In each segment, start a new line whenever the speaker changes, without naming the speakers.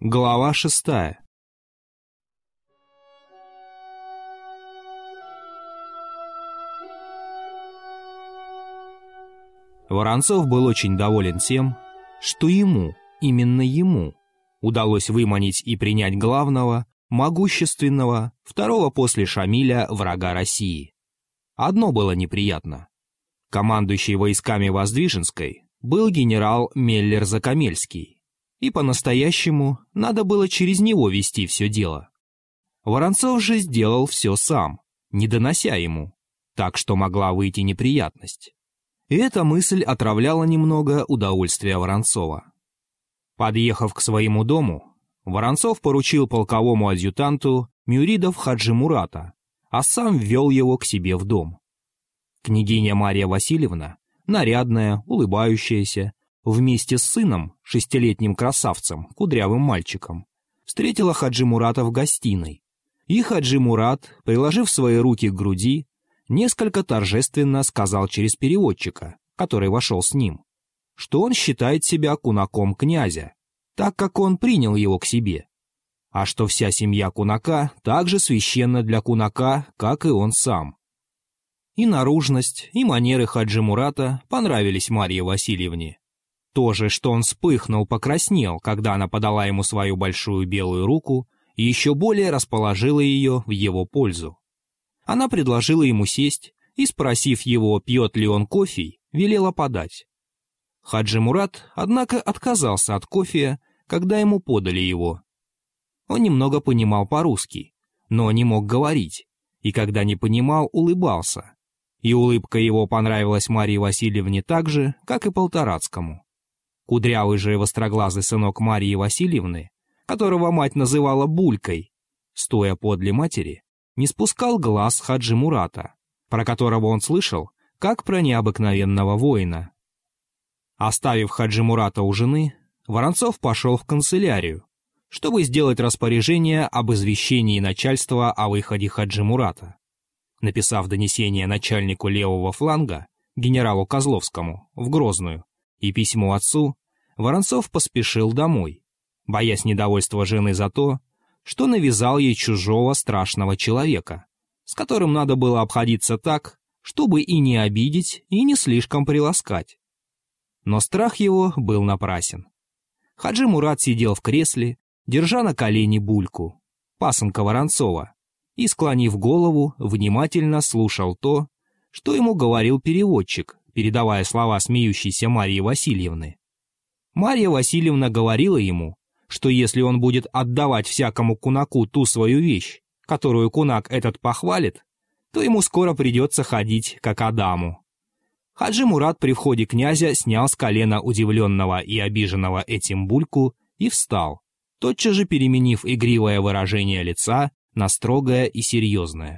Глава 6. Воронцов был очень доволен тем, что именно ему, удалось выманить и принять главного, могущественного, второго после Шамиля врага России. Одно было неприятно. Командующий войсками Воздвиженской был генерал Меллер-Закамельский, и по-настоящему надо было через него вести все дело. Воронцов же сделал все сам, не донося ему, так что могла выйти неприятность. И эта мысль отравляла немного удовольствия Воронцова. Подъехав к своему дому, Воронцов поручил полковому адъютанту Мюридов Хаджи Мурата, а сам ввел его к себе в дом. Княгиня Марья Васильевна, нарядная, улыбающаяся, вместе с сыном, 6-летним красавцем, кудрявым мальчиком, встретила Хаджи Мурата в гостиной, и Хаджи Мурат, приложив свои руки к груди, несколько торжественно сказал через переводчика, который вошел с ним, что он считает себя кунаком князя, так как он принял его к себе, а что вся семья кунака так же священна для кунака, как и он сам. И наружность, и манеры Хаджи Мурата понравились Марье Васильевне. То же, что он вспыхнул, покраснел, когда она подала ему свою большую белую руку, и еще более расположила ее в его пользу. Она предложила ему сесть и, спросив его, пьет ли он кофе, велела подать. Хаджи Мурат, однако, отказался от кофе, когда ему подали его. Он немного понимал по-русски, но не мог говорить, и когда не понимал, улыбался. И улыбка его понравилась Марье Васильевне так же, как и Полторацкому. Кудрявый же востроглазый сынок Марьи Васильевны, которого мать называла Булькой, стоя подле матери, не спускал глаз с Хаджи Мурата, про которого он слышал, как про необыкновенного воина. Оставив Хаджи Мурата у жены, Воронцов пошел в канцелярию, чтобы сделать распоряжение об извещении начальства о выходе Хаджи Мурата. Написав донесение начальнику левого фланга, генералу Козловскому, в Грозную, и письмо отцу, Воронцов поспешил домой, боясь недовольства жены за то, что навязал ей чужого страшного человека, с которым надо было обходиться так, чтобы и не обидеть, и не слишком приласкать. Но страх его был напрасен. Хаджи Мурат сидел в кресле, держа на колени Бульку, пасынка Воронцова, и, склонив голову, внимательно слушал то, что ему говорил переводчик, передавая слова смеющейся Марьи Васильевны. Марья Васильевна говорила ему, что если он будет отдавать всякому кунаку ту свою вещь, которую кунак этот похвалит, то ему скоро придется ходить, как Адаму. Хаджи Мурат при входе князя снял с колена удивленного и обиженного этим Бульку и встал, тотчас же переменив игривое выражение лица на строгое и серьезное.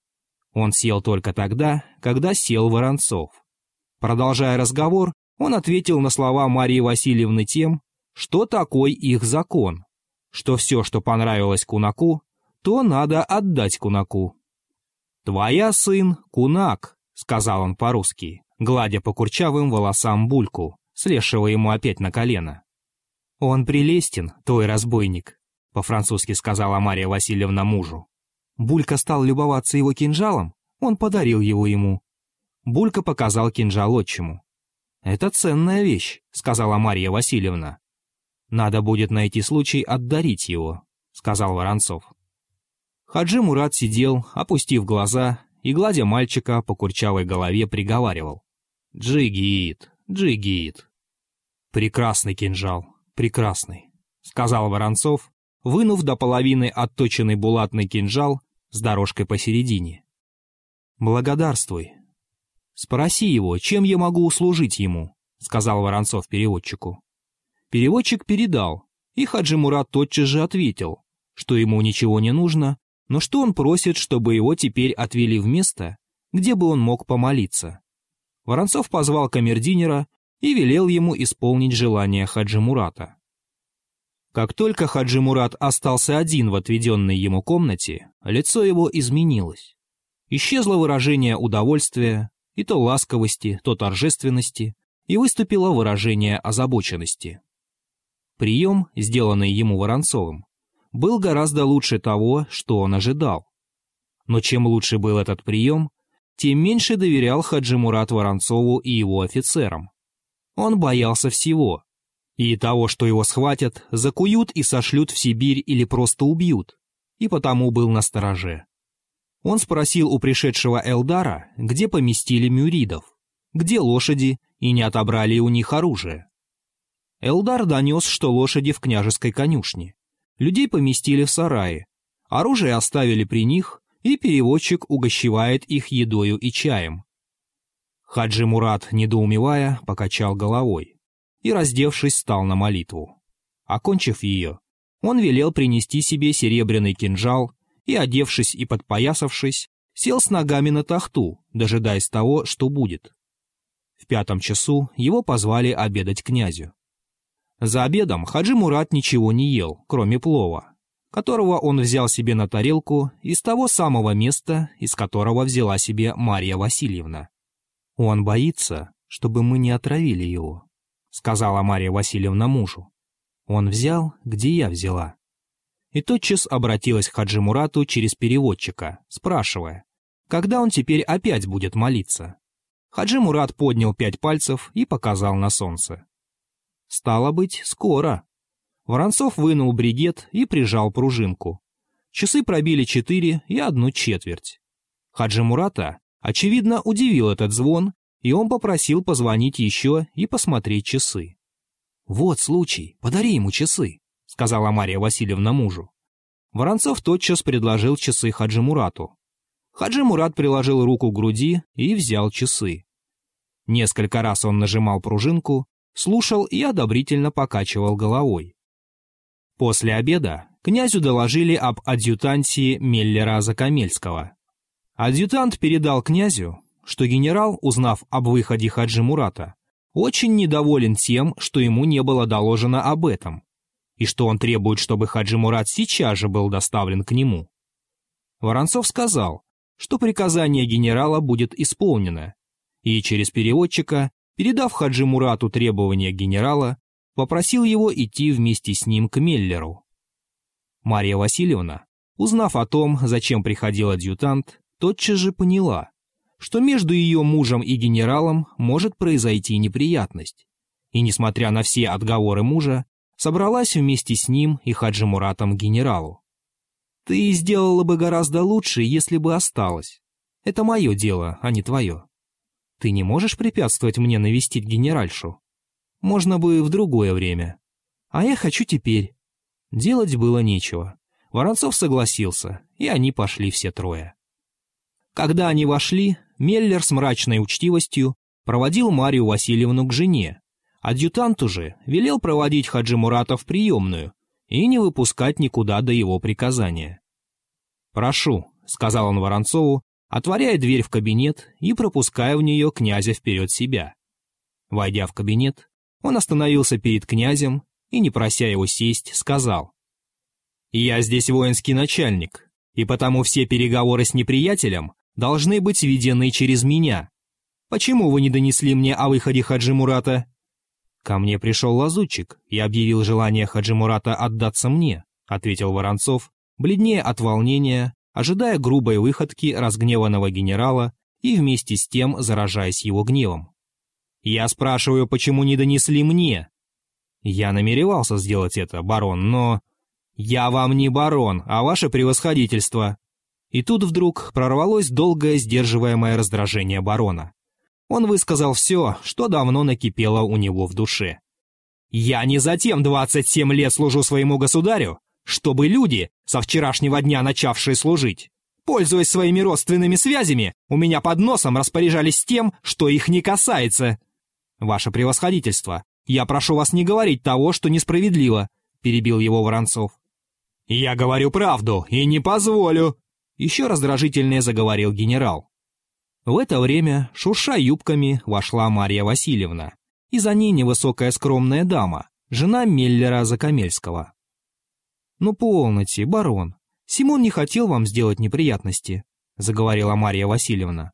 Он сел только тогда, когда сел Воронцов. Продолжая разговор, он ответил на слова Марьи Васильевны тем, что такой их закон, что все, что понравилось кунаку, то надо отдать кунаку. «Твоя сын кунак», — сказал он по-русски, гладя по курчавым волосам Бульку, слезшего ему опять на колено. «Он прелестен, твой разбойник», — по-французски сказала Марья Васильевна мужу. Булька стал любоваться его кинжалом, он подарил его ему. Булька показал кинжал отчиму. «Это ценная вещь», — сказала Марья Васильевна. «Надо будет найти случай отдарить его», — сказал Воронцов. Хаджи Мурат сидел, опустив глаза, и, гладя мальчика по курчавой голове, приговаривал: «Джигит, джигит». «Прекрасный кинжал, прекрасный», — сказал Воронцов, вынув до половины отточенный булатный кинжал с дорожкой посередине. «Благодарствуй. Спроси его, чем я могу услужить ему», — сказал Воронцов переводчику. Переводчик передал, и Хаджи Мурат тотчас же ответил, что ему ничего не нужно, но что он просит, чтобы его теперь отвели в место, где бы он мог помолиться. Воронцов позвал камердинера и велел ему исполнить желание Хаджи Мурата. Как только Хаджи Мурат остался один в отведенной ему комнате, лицо его изменилось. Исчезло выражение удовольствия, и то ласковости, то торжественности, и выступило выражение озабоченности. Прием, сделанный ему Воронцовым, был гораздо лучше того, что он ожидал. Но чем лучше был этот прием, тем меньше доверял Хаджи Мурат Воронцову и его офицерам. Он боялся всего. И того, что его схватят, закуют и сошлют в Сибирь или просто убьют, и потому был настороже. Он спросил у пришедшего Элдара, где поместили мюридов, где лошади, и не отобрали у них оружие. Элдар донес, что лошади в княжеской конюшне. Людей поместили в сарае, оружие оставили при них, и переводчик угощевает их едою и чаем. Хаджи Мурат, недоумевая, покачал головой и, раздевшись, стал на молитву. Окончив ее, он велел принести себе серебряный кинжал и, одевшись и подпоясавшись, сел с ногами на тахту, дожидаясь того, что будет. В 5 часу его позвали обедать князю. За обедом Хаджи Мурат ничего не ел, кроме плова, которого он взял себе на тарелку из того самого места, из которого взяла себе Марья Васильевна. «Он боится, чтобы мы не отравили его», — сказала Марья Васильевна мужу. «Он взял, где я взяла». И тотчас обратилась к Хаджи Мурату через переводчика, спрашивая, когда он теперь опять будет молиться. Хаджи Мурат поднял 5 пальцев и показал на солнце. «Стало быть, скоро». Воронцов вынул бригет и прижал пружинку. Часы пробили 4 и 1/4. Хаджи Мурата, очевидно, удивил этот звон, и он попросил позвонить еще и посмотреть часы. «Вот случай, подари ему часы», — сказала Марья Васильевна мужу. Воронцов тотчас предложил часы Хаджи Мурату. Хаджи Мурат приложил руку к груди и взял часы. Несколько раз он нажимал пружинку, слушал и одобрительно покачивал головой. После обеда князю доложили об адъютанте Меллера Закамельского. Адъютант передал князю, что генерал, узнав об выходе Хаджи Мурата, очень недоволен тем, что ему не было доложено об этом, и что он требует, чтобы Хаджи Мурат сейчас же был доставлен к нему. Воронцов сказал, что приказание генерала будет исполнено, и через переводчика, передав Хаджи Мурату требования генерала, попросил его идти вместе с ним к Меллеру. Марья Васильевна, узнав о том, зачем приходил адъютант, тотчас же поняла, что между ее мужем и генералом может произойти неприятность, и, несмотря на все отговоры мужа, собралась вместе с ним и Хаджи Муратом к генералу. «Ты сделала бы гораздо лучше, если бы осталась. Это мое дело, а не твое. Ты не можешь препятствовать мне навестить генеральшу? Можно бы в другое время. А я хочу теперь». Делать было нечего. Воронцов согласился, и они пошли все трое. Когда они вошли, Меллер с мрачной учтивостью проводил Марью Васильевну к жене. Адъютанту же велел проводить Хаджи Мурата в приемную и не выпускать никуда до его приказания. «Прошу», — сказал он Воронцову, отворяя дверь в кабинет и пропуская в нее князя вперед себя. Войдя в кабинет, он остановился перед князем и, не прося его сесть, сказал: «Я здесь воинский начальник, и потому все переговоры с неприятелем должны быть ведены через меня. Почему вы не донесли мне о выходе Хаджи Мурата?» «Ко мне пришел лазутчик и объявил желание Хаджи Мурата отдаться мне», — ответил Воронцов, бледнее от волнения, ожидая грубой выходки разгневанного генерала и вместе с тем заражаясь его гневом. «Я спрашиваю, почему не донесли мне?» «Я намеревался сделать это, барон, но...» «Я вам не барон, а ваше превосходительство». И тут вдруг прорвалось долгое сдерживаемое раздражение барона. Он высказал все, что давно накипело у него в душе. «Я не затем 27 лет служу своему государю, чтобы люди, со вчерашнего дня начавшие служить, пользуясь своими родственными связями, у меня под носом распоряжались тем, что их не касается. Ваше превосходительство, я прошу вас не говорить того, что несправедливо», — перебил его Воронцов. «Я говорю правду и не позволю», — еще раздражительнее заговорил генерал. В это время, шурша юбками, вошла Марья Васильевна, и за ней невысокая скромная дама, жена Меллера Закамельского. «Ну полноте, барон, Симон не хотел вам сделать неприятности», — заговорила Марья Васильевна.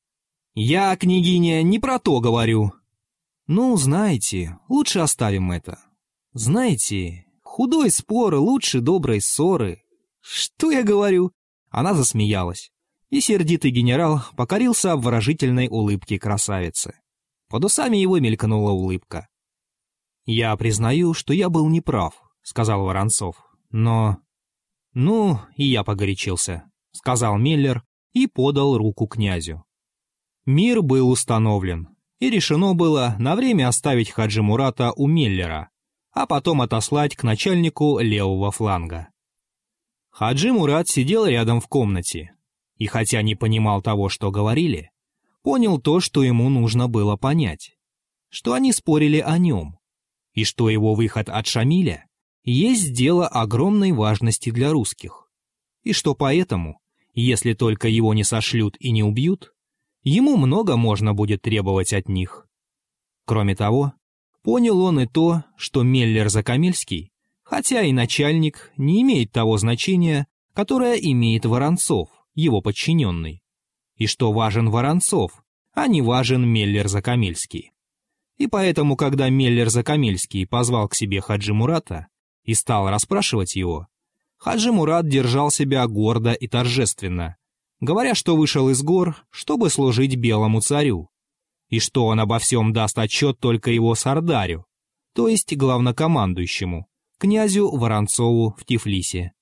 «Я, княгиня, не про то говорю». «Ну, знаете, лучше оставим это. Знаете, худой спор лучше доброй ссоры. Что я говорю? Она засмеялась, и сердитый генерал покорился обворожительной улыбке красавицы. Под усами его мелькнула улыбка. «Я признаю, что я был неправ», — сказал Воронцов, — «но...» «Ну, и я погорячился», — сказал Меллер и подал руку князю. Мир был установлен, и решено было на время оставить Хаджи Мурата у Меллера, а потом отослать к начальнику левого фланга. Хаджи Мурат сидел рядом в комнате, и хотя не понимал того, что говорили, понял то, что ему нужно было понять, что они спорили о нем, и что его выход от Шамиля есть дело огромной важности для русских, и что поэтому, если только его не сошлют и не убьют, ему много можно будет требовать от них. Кроме того, понял он и то, что Меллер-Закамельский, хотя и начальник, не имеет того значения, которое имеет Воронцов, его подчиненный, и что важен Воронцов, а не важен Меллер-Закамельский. И поэтому, когда Меллер-Закамельский позвал к себе Хаджи Мурата и стал расспрашивать его, Хаджи Мурат держал себя гордо и торжественно, говоря, что вышел из гор, чтобы служить белому царю, и что он обо всем даст отчет только его сардарю, то есть главнокомандующему, князю Воронцову в Тифлисе.